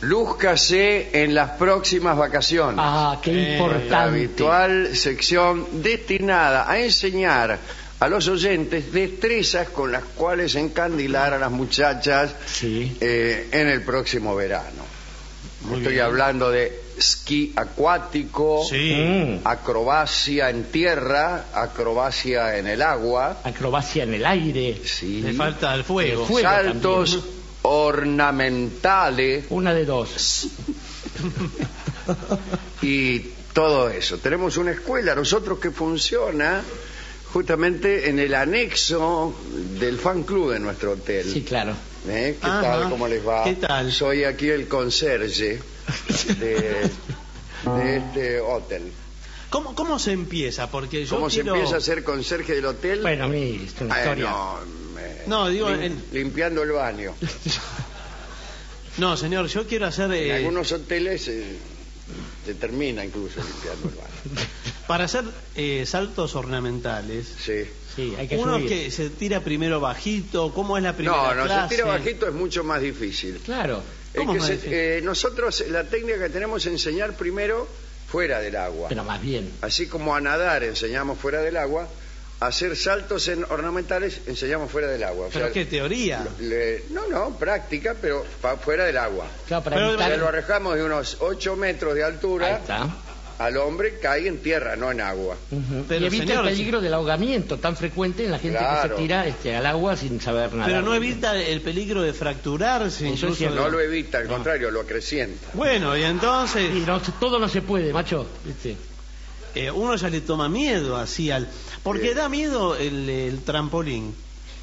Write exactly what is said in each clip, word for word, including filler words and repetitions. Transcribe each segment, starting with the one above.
lúzcase en las próximas vacaciones. Ah, qué La importante. habitual sección destinada a enseñar a los oyentes destrezas con las cuales encandilar a las muchachas Sí. eh, en el próximo verano. Muy Estoy bien. hablando de esquí acuático, Sí. Mm. acrobacia en tierra, acrobacia en el agua, Acrobacia en el aire. sí, Le falta el fuego. El fuego. saltos también. ornamentales Una de dos. y todo eso. Tenemos una escuela nosotros que funciona justamente en el anexo del fan club de nuestro hotel. Sí, claro. ¿Eh? ¿Qué Ajá. tal? ¿Cómo les va? ¿Qué tal? Soy aquí el conserje de, de este hotel. ¿Cómo, ¿Cómo se empieza? Porque yo ¿Cómo quiero... se empieza a ser conserje del hotel? Bueno, a mí es una Ah, historia. no, eh, No, digo, lim- en- limpiando el baño. No, señor, yo quiero hacer... En eh, algunos hoteles eh, se termina incluso limpiando el baño. Para hacer eh, saltos ornamentales, Sí. Sí, hay que uno subir. que se tira primero bajito, ¿cómo es la primera No, no, clase? se tira bajito es mucho más difícil. Claro. Es ¿Cómo que más se- difícil? eh, nosotros la técnica que tenemos es enseñar primero fuera del agua. Pero más bien. Así como a nadar enseñamos fuera del agua, a hacer saltos en ornamentales enseñamos fuera del agua. O ¿Pero sea, qué teoría? le- no, no, práctica, pero pa- fuera del agua. Claro, para Pero- O sea, evitar- lo arrojamos de unos ocho metros de Ahí altura está. al hombre, cae en tierra, no en agua. Ujú. Pero, y evita señor, el peligro del ahogamiento tan frecuente en la gente que Claro. se tira este, al agua sin saber nada. Pero no evita el peligro de fracturarse. Eso es incluso cierto. de- No lo evita, al contrario, lo acrecienta. Bueno, y entonces Y no, todo no se puede, macho. ¿Viste? eh, uno ya le toma miedo así al... Porque Bien. da miedo el, el trampolín.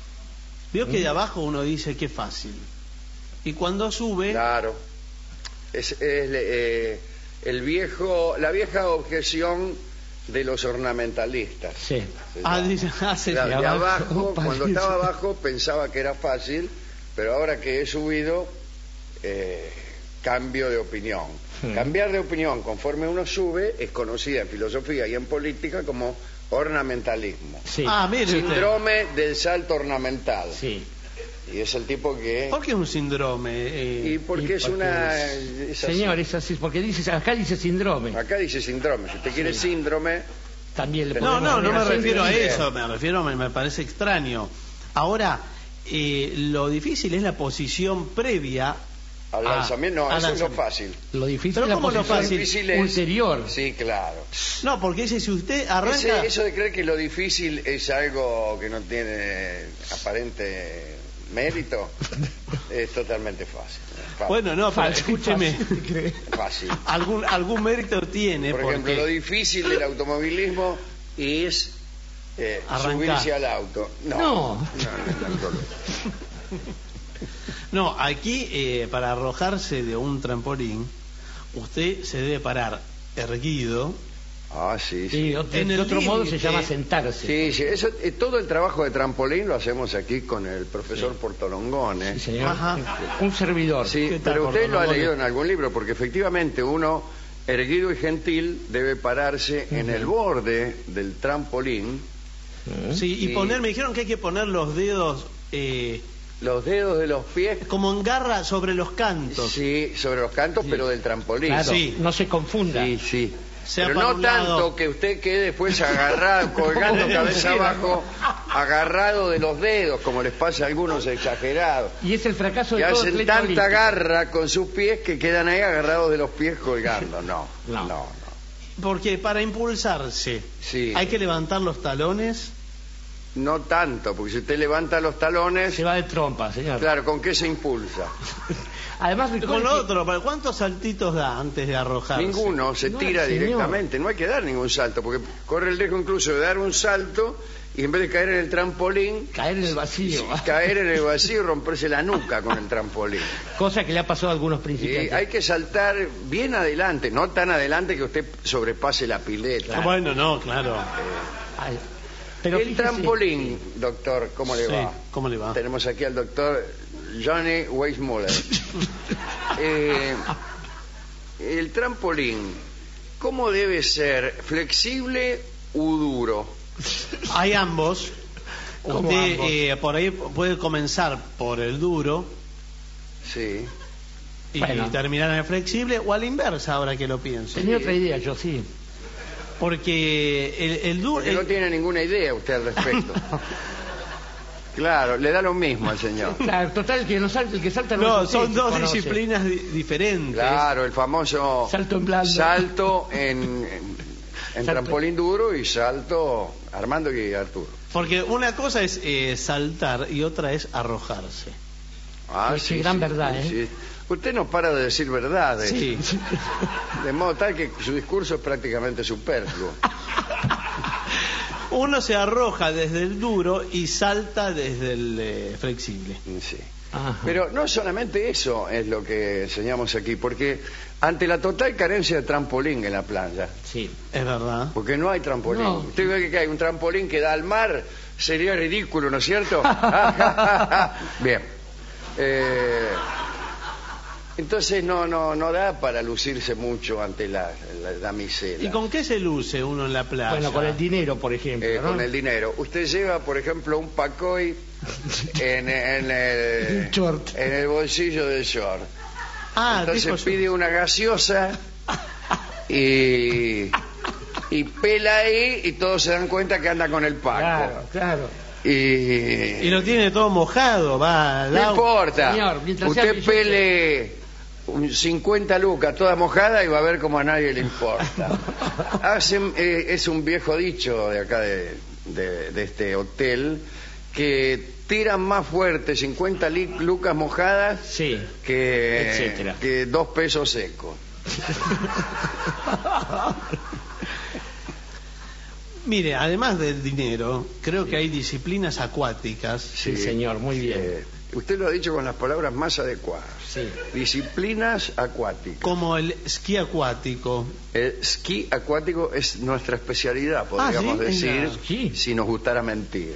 Vio que de abajo uno dice que fácil. Y cuando sube... Claro. Es, es, eh, el viejo, la vieja objeción de los ornamentalistas. Sí. Se Ah, llama. dice, ah, sí, La- sí, de abajo, abajo, cuando parece. estaba abajo pensaba que era fácil, pero ahora que he subido, eh, cambio de opinión. Hmm. Cambiar de opinión conforme uno sube es conocida en filosofía y en política como ornamentalismo. Sí. Ah, mire usted. Síndrome del salto ornamental. Sí. Y es el tipo que... ¿Por qué es un síndrome? Eh, Y porque Y es porque una... es- es así. Señor, es así, porque dice, acá dice síndrome. Acá dice síndrome. Si usted quiere síndrome, También le No, No, podemos no, no me poner refiero a síndrome. eso, me refiero, me, me parece extraño. Ahora, eh, lo difícil es la posición previa. al Ah, lanzamiento, no, al eso es lo lanzamiento. fácil. Lo difícil Pero es la ¿cómo lo posición fácil? Difícil es- ulterior. Sí, claro. No, porque dice, si usted arranca... Ese- eso de creer que lo difícil es algo que no tiene aparente mérito es totalmente fácil. Fácil. Bueno, no, pero Fácil, escúcheme, fácil. Fácil. algún, algún mérito tiene. Por porque... ejemplo, lo difícil del automovilismo es eh, Arrancar. subirse al auto. No, No. no, no, en absoluto. No, aquí eh, para arrojarse de un trampolín, usted se debe parar erguido. Ah, sí, sí. Sí, de, En de el otro modo se límite. llama sentarse. Sí, sí, eso, eh, todo el trabajo de trampolín lo hacemos aquí con el profesor Portolongone. Sí, señor. Ajá. Un servidor. Sí, ¿Qué tal, pero usted lo ha Portolongone? leído en algún libro, porque efectivamente uno, erguido y gentil, debe pararse en el borde del trampolín, ¿Mm? Sí, y Sí. poner, me dijeron que hay que poner los dedos eh, los dedos de los pies, como en garra sobre los cantos. sí, sobre los cantos, pero del trampolín. Claro, Sí. no se confunda. Sí, sí. Sea Pero para no un tanto lado. que usted quede después agarrado, colgando Como cabeza decía. abajo, agarrado de los dedos, como les pasa a algunos exagerados. Y es el fracaso Que de todo hacen atleta tanta olímpico. garra con sus pies que quedan ahí agarrados de los pies colgando. No, no, No. no. Porque para impulsarse Sí. hay que levantar los talones. No tanto, porque si usted levanta los talones, Se va de trompa, señor. claro, ¿con qué se impulsa? Además, Con recuerde lo que- otro, ¿para cuántos saltitos da antes de arrojarse? Ninguno, se No, tira señor. directamente, no hay que dar ningún salto, porque corre el riesgo incluso de dar un salto y en vez de caer en el trampolín, caer en el vacío. caer en el vacío y romperse la nuca con el trampolín. Cosa que le ha pasado a algunos Y principiantes. hay que saltar bien adelante, no tan adelante que usted sobrepase la pileta. Ah, bueno, no, claro. Ay, pero el fíjese- trampolín, doctor, ¿cómo le Sí, va? ¿cómo le va? Tenemos aquí al doctor Johnny Weissmuller. Eh, el trampolín, ¿cómo debe ser? ¿Flexible u duro? Hay ambos. ¿Cómo Usted, ambos? eh, por ahí puede comenzar por el duro Sí. y Bueno. terminar en el flexible, o a la inversa, ahora que lo pienso. Tenía otra idea, yo sí. Porque el, el duro... Porque no tiene ninguna idea usted al respecto. Claro, le da lo mismo al señor. Claro, total, el que, no salta, el que salta no, No, es son usted, dos conoce. disciplinas di- diferentes. Claro, el famoso Salto en blando. salto en, en, en Salto. trampolín duro y salto Armando y Arturo. Porque una cosa es eh, saltar y otra es arrojarse. Ah, Qué- qué gran verdad, ¿eh? sí. Usted no para de decir verdades. Sí. De modo tal que su discurso es prácticamente superfluo. Uno se arroja desde el duro y salta desde el eh, flexible. Sí. Ajá. Pero no solamente eso es lo que enseñamos aquí, porque ante la total carencia de trampolín en la playa, Sí. Es verdad. porque no hay trampolín. No. Usted ve que hay un trampolín que da al mar, sería ridículo, ¿no es cierto? Bien. Eh, entonces no, no, no da para lucirse mucho ante la, la damisela. ¿Y con qué se luce uno en la playa? Bueno, con el dinero, por ejemplo. Eh, ¿no? con el dinero. Usted lleva, por ejemplo, un pacoy en, en el, Un short. en el bolsillo del short. Ah, Entonces tipo- pide una gaseosa y, y pela ahí y todos se dan cuenta que anda con el paco. Claro, claro. Y, Y lo tiene todo mojado, va al no agua. importa. Señor, mientras sea Usted billete. pele un cincuenta lucas toda mojada y va a ver como a nadie le importa. Hacen, eh, es un viejo dicho de acá de, de- de este hotel que tiran más fuerte cincuenta li- lucas mojadas Sí. que, Etcétera. que dos pesos secos. Mire, además del dinero, creo que hay disciplinas acuáticas. Sí, señor, muy bien. Eh, usted lo ha dicho con las palabras más adecuadas. Sí. Disciplinas acuáticas. Como el esquí acuático. El esquí acuático es nuestra especialidad, podríamos ¿sí? decir, Venga. Sí. si nos gustara mentir.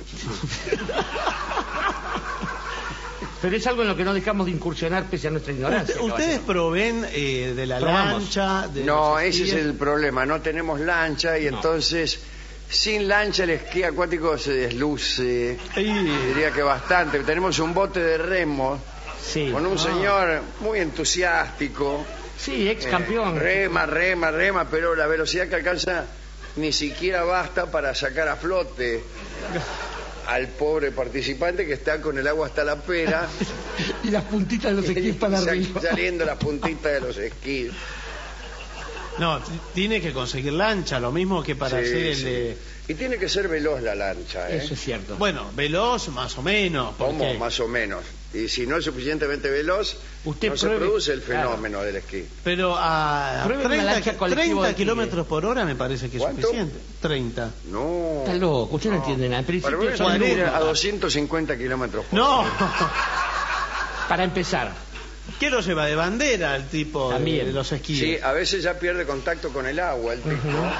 Pero es algo en lo que no dejamos de incursionar pese a nuestra ignorancia. Usted- ustedes caballero. proveen eh, de la Probamos. lancha. De No, los ese es esquíes. el problema, no tenemos lancha y No. entonces sin lancha el esquí acuático se desluce, Y- diría que bastante. Tenemos un bote de remo Sí. con un Ah. señor muy entusiástico. Sí, ex Eh, campeón. rema, rema, rema, pero la velocidad que alcanza ni siquiera basta para sacar a flote al pobre participante que está con el agua hasta la pera Y las puntitas de los esquís para y arriba. sal- saliendo las puntitas de los esquís. No, t- tiene que conseguir lancha, lo mismo que para Sí, hacer el sí. de... Y tiene que ser veloz la lancha, ¿eh? Eso es cierto. Bueno, veloz más o menos. ¿Cómo? porque- Más o menos. Y si no es suficientemente veloz, Usted no se pruebe- produce el claro. fenómeno del esquí. Pero a Pruebe una treinta, lancha colectivo treinta de kilómetros por hora me parece que es ¿Cuánto? suficiente. treinta. No. Está loco, usted no, entiende nada. En Para principio mí son es ir números. a doscientos cincuenta kilómetros por No, hora. Para empezar. ¿qué lo lleva de bandera el tipo de- También. de los esquíes? Sí, a veces ya pierde contacto con el agua, el tipo.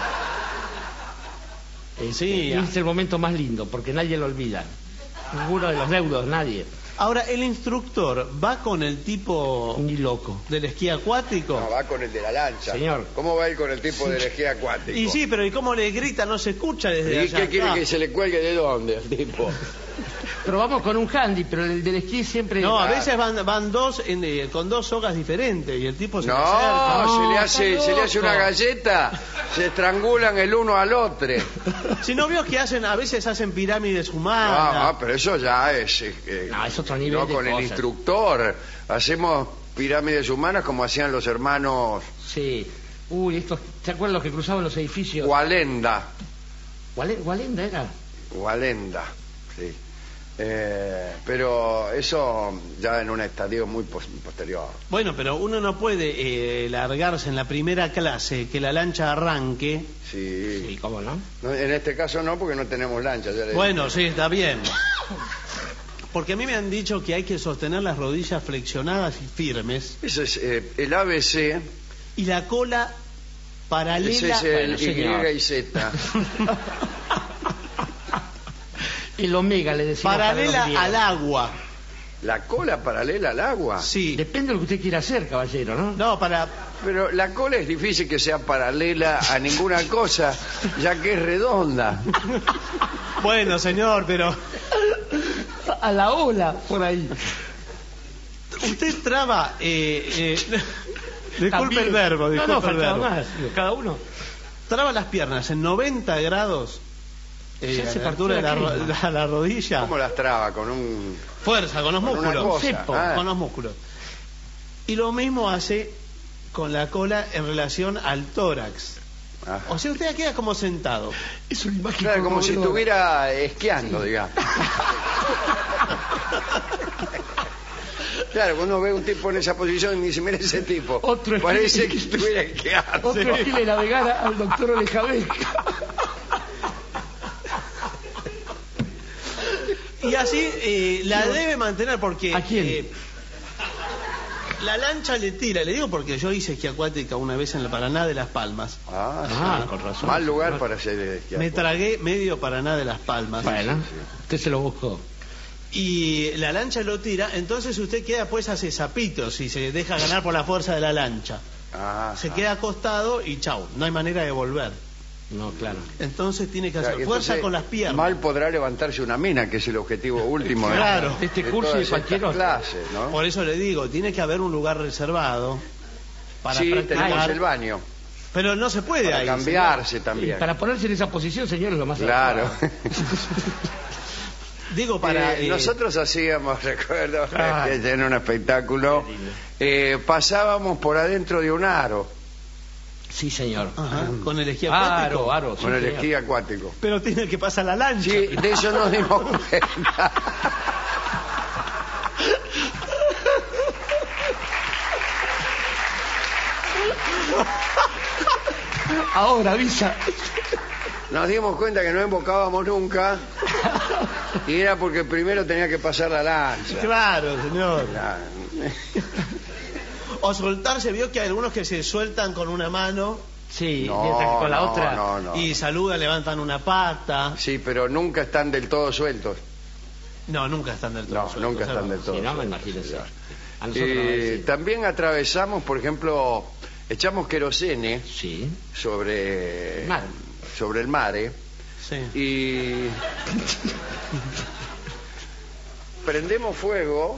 Este, Sí, y ah. es el momento más lindo, porque nadie lo olvida. Ninguno de los deudos, nadie. Ahora, ¿el instructor va con el tipo Ni loco. del esquí acuático? No, va con el de la lancha. Señor. ¿Cómo va a ir con el tipo del esquí acuático? Y sí, pero ¿y cómo le grita? No se escucha desde ¿Y allá. qué quiere Ah. que se le cuelgue de dónde al tipo? Pero vamos con un handy, pero el del esquí siempre... No, a Ah. veces van, van dos en, eh, con dos sogas diferentes y el tipo se le No, acerca. se le No, hace, está se le hace loco. una galleta, se estrangulan el uno al otro. Si no vio que hacen, a veces hacen pirámides No, humanas. no, pero eso ya es. eh, eh, No, es otro nivel no de con el cosas. instructor. Hacemos pirámides humanas como hacían los hermanos Sí. Uy, estos... ¿Se acuerdan los que cruzaban los edificios? Walenda. Guale- Gualenda era. Walenda, sí. Eh, pero eso ya en un estadio muy pos- posterior. Bueno, pero uno no puede eh, largarse en la primera clase, que la lancha arranque. Sí. Sí, ¿cómo no? No, en este caso no, porque no tenemos lancha. ya le Bueno, dije. sí, está bien. Porque a mí me han dicho que hay que sostener las rodillas flexionadas y firmes Ese es eh, el A B C. y la cola paralela. Ese es el Bueno, señor. Y y Z. El omega le decimos. para paralela los griegos. al agua. La cola paralela al agua. Sí. Depende de lo que usted quiera hacer, caballero, ¿no? No, para. Pero la cola es difícil que sea paralela a ninguna cosa, ya que es redonda. Bueno, señor, pero. A la ola, por ahí. Usted traba... Eh, eh, disculpe También. el verbo, disculpe no, no, el faltaba verbo. más. Cada uno. Traba las piernas en noventa grados. Eh, Se a hace la altura de la, partido ro- aquí. la, la rodilla. ¿Cómo las traba? Con un... Fuerza, con los Con una músculos. cosa. Cepo, Ah. con los músculos. Y lo mismo hace con la cola en relación al tórax. Ajá. O sea, usted queda como sentado. Es una imagen Claro, como si conmovedora. estuviera esquiando, digamos. Claro, cuando uno ve a un tipo en esa posición y dice, mira ese tipo, Otro parece esquí- que estuviera esquiando. Otro estilo de navegar al doctor Olejabeca. Y así eh, la debe mantener porque... ¿A quién? eh, la lancha le tira, le digo porque yo hice esquí acuática una vez en el Paraná de Las Palmas. Ah, Ah, sí. con razón. Mal lugar para hacer esquiar. Me tragué medio Paraná de Las Palmas. Bueno, usted se lo buscó. Y la lancha lo tira, entonces usted queda pues hace zapitos y se deja ganar por la fuerza de la lancha. Ah, Se ah. queda acostado y chau, no hay manera de volver. No, claro. Entonces tiene que O sea, hacer que fuerza entonces con las piernas. Mal podrá levantarse una mina, que es el objetivo último de- Claro. de, Este curso todas y cualquier estas otro. clases, ¿no? Por eso le digo, tiene que haber un lugar reservado para Sí, practicar. tenemos el baño, Pero no se puede para ahí. cambiarse Y también. para ponerse en esa posición, señor, es lo más Claro. adecuado. señor. Digo para... Eh, eh, nosotros hacíamos, recuerdo, Ah. que en un espectáculo, eh, pasábamos por adentro de un aro, Sí, señor. ajá, con el esquí acuático. Aro, aro. sí, con el señor. esquí acuático. Pero tiene que pasar la lancha. Sí, de eso nos dimos cuenta. Ahora avisa. Nos dimos cuenta que no invocábamos nunca y era porque primero tenía que pasar la lancha. Claro, señor. Claro. O soltarse, vio que hay algunos que se sueltan con una mano Sí, No, mientras que con la no, otra. no, no. y saludan, levantan una pata. Sí, pero nunca están del todo sueltos. No, nunca están del todo No, sueltos, nunca es están verdad. del todo Sí, no me sueltos. imagino. Sí. A nosotros no Eh, decir. también atravesamos, por ejemplo, echamos querosene Sí. sobre Mar. sobre el mare Sí. y prendemos fuego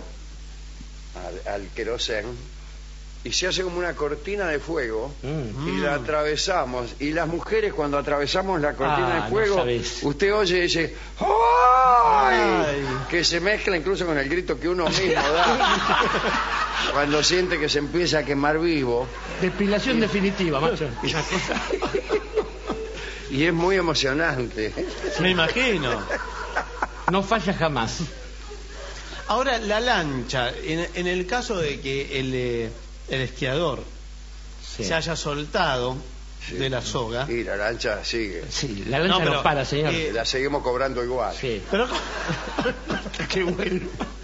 al, al querosén y se hace como una cortina de fuego Mm. y la atravesamos, y las mujeres cuando atravesamos la cortina Ah, de no fuego, sabés. usted oye y dice ¡ay! Ay. Que se mezcla incluso con el grito que uno mismo da cuando siente que se empieza a quemar vivo, Depilación definitiva, macho. Una cosa. y es muy emocionante. Me imagino. No falla jamás. Ahora, la lancha, en, en el caso de que el, eh, el esquiador Sí. se haya soltado Sí. de la soga. Y la lancha sigue, Sí, la lancha No, no, pero, para, señor. eh, la seguimos cobrando igual. Sí. Pero, Qué bueno.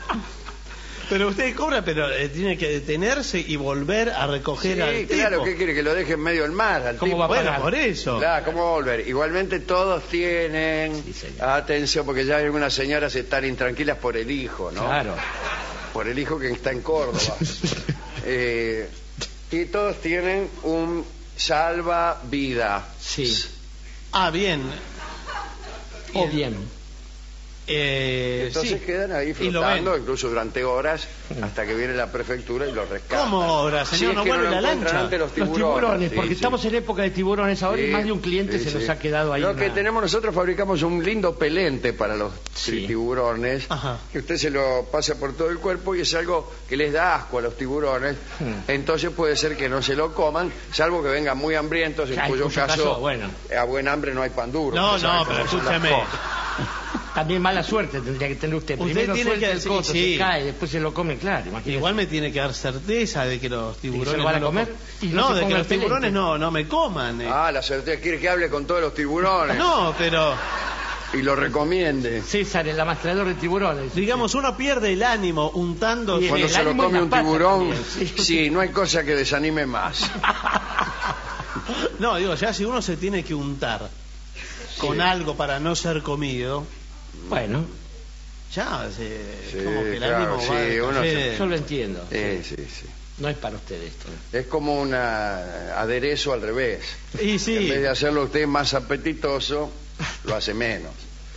pero usted cobra, pero eh, tiene que detenerse y volver a recoger Sí, al claro, tipo. ¿qué quiere? Que lo deje en medio del mar al ¿Cómo tipo. va a Bueno, pagar? por eso. Claro, ¿cómo va a volver? Igualmente todos tienen Sí, señor. atención, porque ya algunas señoras están intranquilas por el hijo, ¿no? Claro. Por el hijo que está en Córdoba. Eh, y todos tienen un salvavidas. Sí. Ah, bien. O Y- bien. Eh, Entonces sí. quedan ahí Y lo flotando, ven. incluso durante horas, hasta que viene la prefectura y lo rescata. ¿Cómo ahora, Si señor? es ¿No que vuelve lo la encuentran lancha? antes los Los tiburones. tiburones, Sí, porque sí. estamos en época de tiburones ahora y Sí, más de un cliente sí, se sí. nos ha quedado ahí. Lo una- que tenemos nosotros, fabricamos un lindo pelente para los Sí. tiburones, Ajá. que usted se lo pasa por todo el cuerpo y es algo que les da asco a los tiburones, Hmm. entonces puede ser que no se lo coman, salvo que vengan muy hambrientos, en Ah, en cuyo, cuyo caso, caso, bueno. a buen hambre no hay pan duro. No, usted sabe no, cómo pero son las escúcheme. cosas. También mala suerte tendría que tener usted. Usted Primero tiene suelta que el decir- coso, sí. se cae, después se lo come, claro. Imagínese. Igual me tiene que dar certeza de que los tiburones se lo van a no comer com- y no no, se de que ponga los el pelente. tiburones no, no me coman. eh. Ah, la certeza, quiere que hable con todos los tiburones No, pero y lo recomiende. César, el amastrador de tiburones. digamos, uno pierde el ánimo untando. Y Cuando el se lo ánimo y come la un pata tiburón, también, sí. sí, no hay cosa que desanime más. No, digo, ya si uno se tiene que untar con algo para no ser comido, Bueno, ya se, Sí, como que el claro, ánimo sí, va de uno café. se- yo lo entiendo. Sí, sí, sí. No es para usted esto. Es como un aderezo al revés. Y sí, En vez de hacerlo usted más apetitoso, lo hace menos.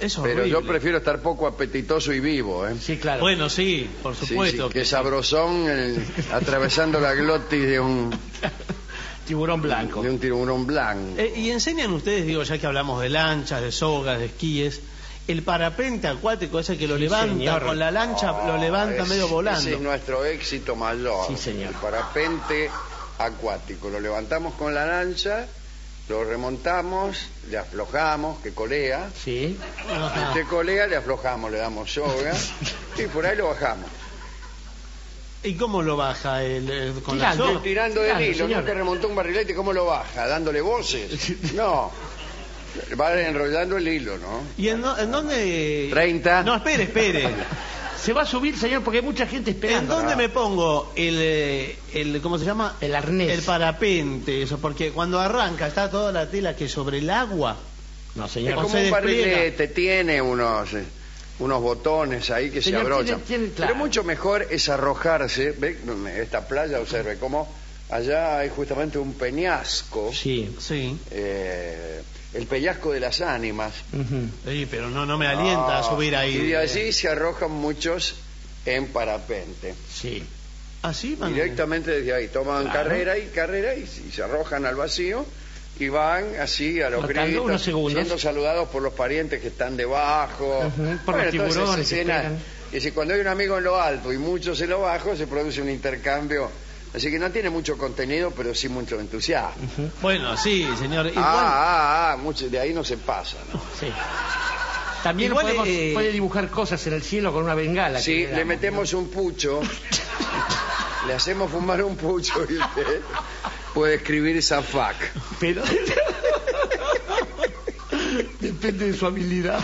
Es Pero horrible. yo prefiero estar poco apetitoso y vivo, ¿eh? Sí, claro. Bueno, sí, por Sí, supuesto. sí, que sabrosón eh, atravesando la glotis de un, Tiburón blanco. de un tiburón blanco. Eh, y enseñan ustedes, digo, ya que hablamos de lanchas, de sogas, de esquíes, el parapente acuático ese que lo Sí, levanta señor. con la lancha, lo levanta Es- medio volando. Ese es nuestro éxito mayor. Sí, señor. El parapente acuático. Lo levantamos con la lancha, lo remontamos, le aflojamos, que colea. Sí. Ajá. Este colea, le aflojamos, le damos soga y por ahí lo bajamos. ¿Y cómo lo baja el, el- con la Tirando. soga? No, tirando del Claro, hilo, señor. nunca remontó un barrilete, ¿cómo lo baja? ¿Dándole voces? No. Va enrollando el hilo, ¿no? ¿Y en, dó- en dónde? treinta. No, espere, espere. Se va a subir, señor, porque hay mucha gente ¿En esperando. dónde me pongo el, eh, el, ¿cómo se llama? El arnés. El parapente, eso, porque cuando arranca está toda la tela que sobre el agua. No, Es señor. como se un despliega. barrilete, tiene unos eh, unos botones ahí que Señor, se abrochan. tiene- tiene- claro. Pero mucho mejor es arrojarse. ¿Ve? Esta playa, observe cómo allá hay justamente un peñasco, Sí. Sí. eh, el peñasco de las ánimas. Ujú. Sí, pero no, no me alienta a Ah, subir ahí. Y de allí se arrojan muchos en parapente. Sí. ¿Así van? Directamente desde ahí. Toman Claro. carrera y carrera y, y se arrojan al vacío y van así a los Flotando gritos, unos segundos. siendo saludados por los parientes que están debajo. Ujú, por Bueno, los entonces tiburones se que llena- esperan. y si cuando hay un amigo en lo alto y muchos en lo bajo, se produce un intercambio. Así que no tiene mucho contenido, pero sí mucho entusiasmo. Bueno, sí, señor. Igual, Ah, ah, ah, mucho, de ahí no se pasa, ¿no? Sí. También Igual, podemos, eh, puede dibujar cosas en el cielo con una bengala. que Sí, le damos, metemos un pucho, le hacemos fumar un pucho y usted puede escribir Zafak. ¿no? Pero... Depende de su habilidad.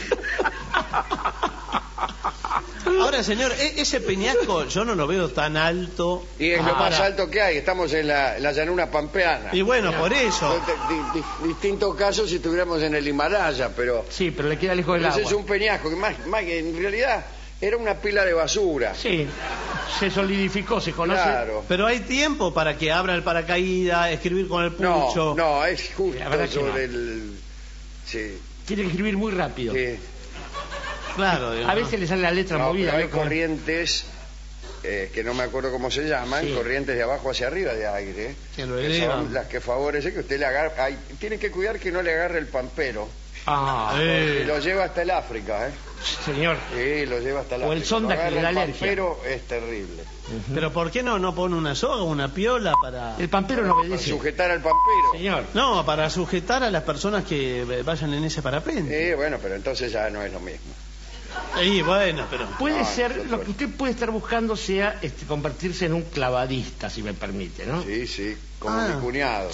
ahora, señor, e- ese peñasco yo no lo veo tan alto. Y es lo Ah, más para- alto que hay, estamos en la, en la llanura pampeana. Y bueno, por eso. Di- di- distinto caso si estuviéramos en el Himalaya, pero Sí, pero le queda lejos del ese agua. es un peñasco que más, más que en realidad era una pila de basura. Sí. Se solidificó, se conoce. Claro. Pero hay tiempo para que abra el paracaídas, escribir con el No, pucho. no, es justo La verdad que sobre no. el... Sí, Tiene que escribir muy rápido. sí. Claro. A digamos. veces le sale la letra No, movida. pero hay ¿no? Como- corrientes eh, que no me acuerdo cómo se llaman, Sí. corrientes de abajo hacia arriba de aire, Que lo que elevan. son las que favorecen que usted le agarre. Ay, tiene que cuidar que no le agarre el pampero. Ah, Eh. Y lo lleva hasta el África, ¿eh? señor. Sí, lo lleva hasta el O África. el sonda Lo que le da agarra el alergia. pampero es terrible. Pero ¿por qué no, no pone una soga, una piola para... El pampero no Para obedece. sujetar al pampero. Señor. No, para sujetar a las personas que eh, vayan en ese parapente. Eh, bueno, pero entonces ya no es lo mismo. Y bueno, pero... Puede No, ser, no, no, lo no. que usted puede estar buscando sea este, convertirse en un clavadista, si me permite, ¿no? Sí, sí, como Ah. mi cuñado.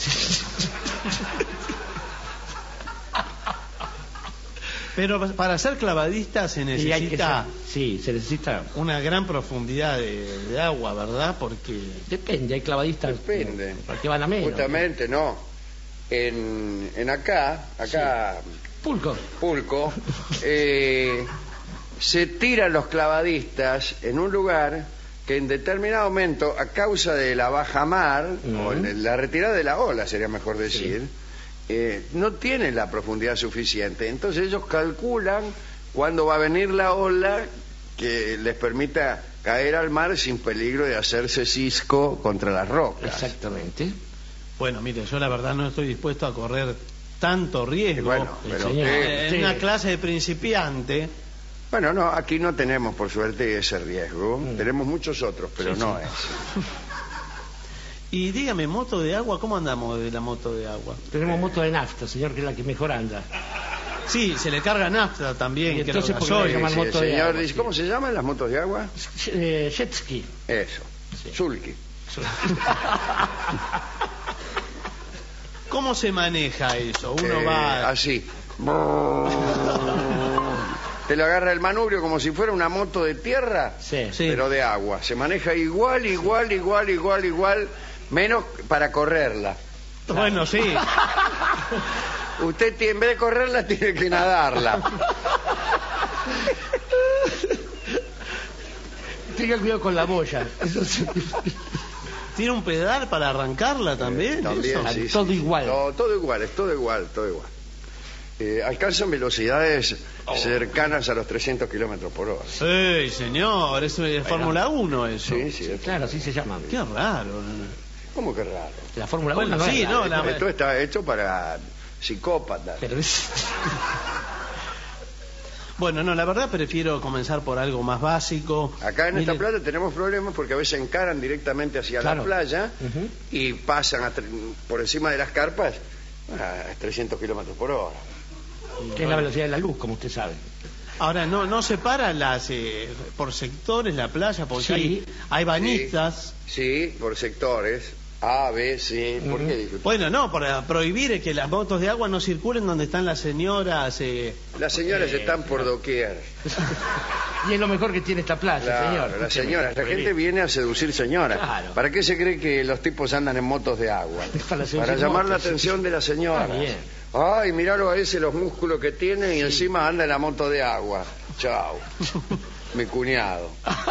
Pero para ser clavadista se Y hay que necesita ser- sí, se necesita. una gran profundidad de, de agua, ¿verdad? Porque... Depende, hay clavadistas Depende. que van a menos. Justamente, no. En, en acá, acá, Pulco. Pulco, eh, se tiran los clavadistas en un lugar que en determinado momento, a causa de la baja mar, Ujú. o de la retirada de la ola, sería mejor decir, eh, no tienen la profundidad suficiente. Entonces ellos calculan cuándo va a venir la ola que les permita caer al mar sin peligro de hacerse cisco contra las rocas. Exactamente. Bueno, mire, yo la verdad no estoy dispuesto a correr tanto Y riesgo. bueno, el pero señor. eh, en Sí. una clase de principiante. bueno, no, aquí no tenemos por suerte ese riesgo. Mm. Tenemos muchos otros, pero Sí, no sí. es. Y dígame, moto de agua, ¿cómo andamos de la moto de agua? Tenemos moto de nafta, señor, que es la que mejor anda. Sí, se le carga nafta también. Y creo, entonces, ¿por qué gasoil. le llaman Sí, moto el de señor agua, dice, sí. ¿cómo se llaman las motos de agua? Eh, jet ski. Eso, Sí. sulky. ¿Cómo se maneja eso? Uno Eh, va... así. Te lo agarra el manubrio como si fuera una moto de tierra, Sí. Sí. pero de agua. Se maneja igual, igual, igual, igual, igual, menos para correrla. Bueno, sí. Usted tiene- en vez de correrla tiene que nadarla. Tenga cuidado con la boya. Eso sí. ¿Tiene un pedal para arrancarla también? También, eso? sí, sí, Todo sí. igual. No, todo igual, es todo igual, todo igual. Eh, alcanzan velocidades oh. cercanas a los trescientos kilómetros por hora. Sí, señor, eso es de Fórmula uno eso. Sí, sí, Sí, claro, así se llama. Qué raro. ¿Cómo que raro? La Fórmula Bueno, uno no sí, es no, rara, la- Esto está hecho para psicópatas. pero es... Bueno, no, la verdad prefiero comenzar por algo más básico. Acá en esta Mire, playa tenemos problemas porque a veces encaran directamente hacia Claro. la playa Ujú. y pasan a tre- por encima de las carpas a trescientos kilómetros por hora. que es la velocidad de la luz, como usted sabe. Ahora, no no separa las eh, por sectores la playa, porque Sí. hay, hay bañistas. Sí, sí, por sectores. A, B, C. ¿Por Ujú. qué dice usted? Bueno, no, para prohibir que las motos de agua no circulen donde están las señoras. Eh, Las señoras eh, están por doquier. Y es lo mejor que tiene esta playa, Claro, señor. las Escúcheme, señoras. La prohibir. gente viene a seducir señoras. Claro. ¿Para qué se cree que los tipos andan en motos de agua? Para seducir Para llamar la motos. atención de las señoras. Ah, bien. Ay, miralo a ese, los músculos que tiene y encima anda en la moto de agua. Chao. Mi cuñado.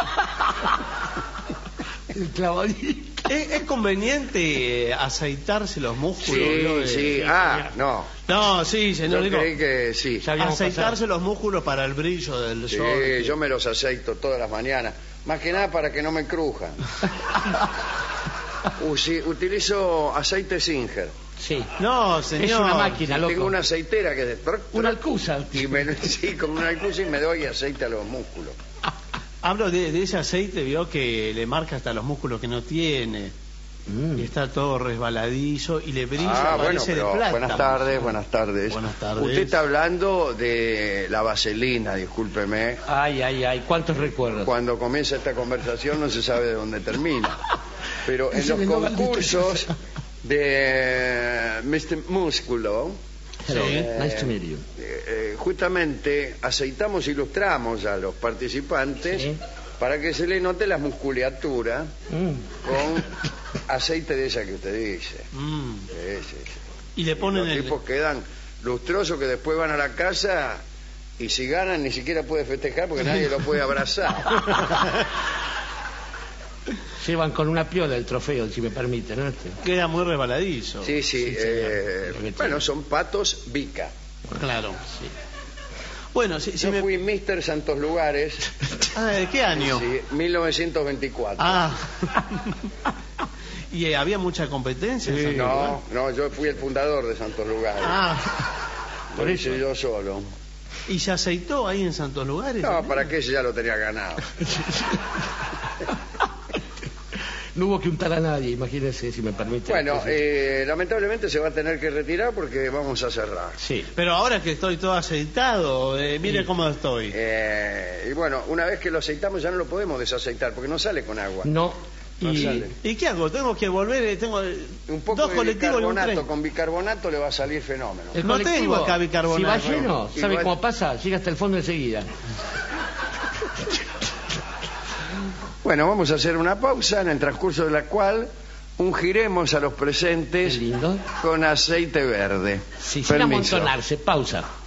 El clavadito. ¿Es, es conveniente eh, aceitarse los músculos? Sí, ¿no? Eh, sí. Ah, no. No, sí, señor. Yo Digo, creí que sí. Ya habíamos aceitarse pasado. los músculos para el brillo del Sí, sol. yo me los aceito todas las mañanas. Más que nada para que no me crujan. Usi- utilizo aceite Singer. Sí. No, señor. Es una máquina, loco. Tengo una aceitera que es de... Una alcusa. Y me, sí, con una alcusa y me doy aceite a los músculos. Hablo de, de ese aceite, vio que le marca hasta los músculos que no tiene. Mm. Y está todo resbaladizo y le brilla, Ah, bueno, parece pero de plata. buenas tardes, buenas tardes. Buenas tardes. Usted está hablando de la vaselina, discúlpeme. Ay, ay, ay, cuántos recuerdos. Cuando comienza esta conversación no se sabe de dónde termina. Pero en Ese los de no maldito concursos de mister Músculo, Hello, Sí. nice to meet you. eh, eh, justamente aceitamos, ilustramos a los participantes Sí. para que se le note la musculatura Mm. con aceite de esa que usted dice. Mm. Sí, sí, sí. Y le Y ponen los el... tipos quedan lustrosos que después van a la casa y si ganan ni siquiera puede festejar porque nadie lo puede abrazar. Llevan con una piola el trofeo, si me permite, ¿no? Este. Queda muy resbaladizo. Sí, sí. Sí, eh, señor. bueno, son patos Vica. Claro. Bueno, si, si Yo me... fui mister Santos Lugares, Ah, ¿de qué año? sí, mil novecientos veinticuatro. Ah. ¿Y eh, había mucha competencia? en Sí. Santo Lugar? No, no, yo fui el fundador de Santos Lugares. Ah. Lo por hice eso. yo solo. ¿Y se aceitó ahí en Santos Lugares? No, también? ¿para qué? Si ya lo tenía ganado. No hubo que untar a nadie, imagínese, si me permite. Bueno, Sí. eh, lamentablemente se va a tener que retirar porque vamos a cerrar. Sí. Pero ahora que estoy todo aceitado, eh, mire Sí. cómo estoy. Eh, y bueno, una vez que lo aceitamos ya no lo podemos desaceitar porque no sale con agua. No. No Y sale. ¿Y qué hago? Tengo que volver, eh, tengo eh, Un poco dos de colectivos y un bicarbonato, tren. con bicarbonato le va a salir fenómeno. el No colectivo, tengo acá bicarbonato. si va lleno, ¿sabe Igual- cómo pasa? Llega hasta el fondo enseguida. Bueno, vamos a hacer una pausa en el transcurso de la cual ungiremos a los Qué presentes lindo. con aceite verde. Sí, sin Permiso. amontonarse, pausa.